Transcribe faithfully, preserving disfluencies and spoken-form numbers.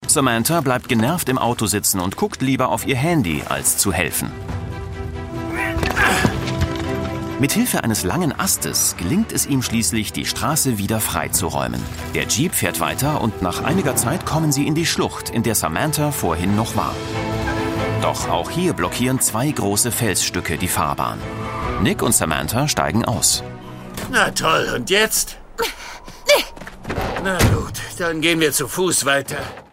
Samantha bleibt genervt im Auto sitzen und guckt lieber auf ihr Handy, als zu helfen. Mit Hilfe eines langen Astes gelingt es ihm schließlich, die Straße wieder freizuräumen. Der Jeep fährt weiter und nach einiger Zeit kommen sie in die Schlucht, in der Samantha vorhin noch war. Doch auch hier blockieren zwei große Felsstücke die Fahrbahn. Nick und Samantha steigen aus. Na toll, und jetzt? Na gut, dann gehen wir zu Fuß weiter.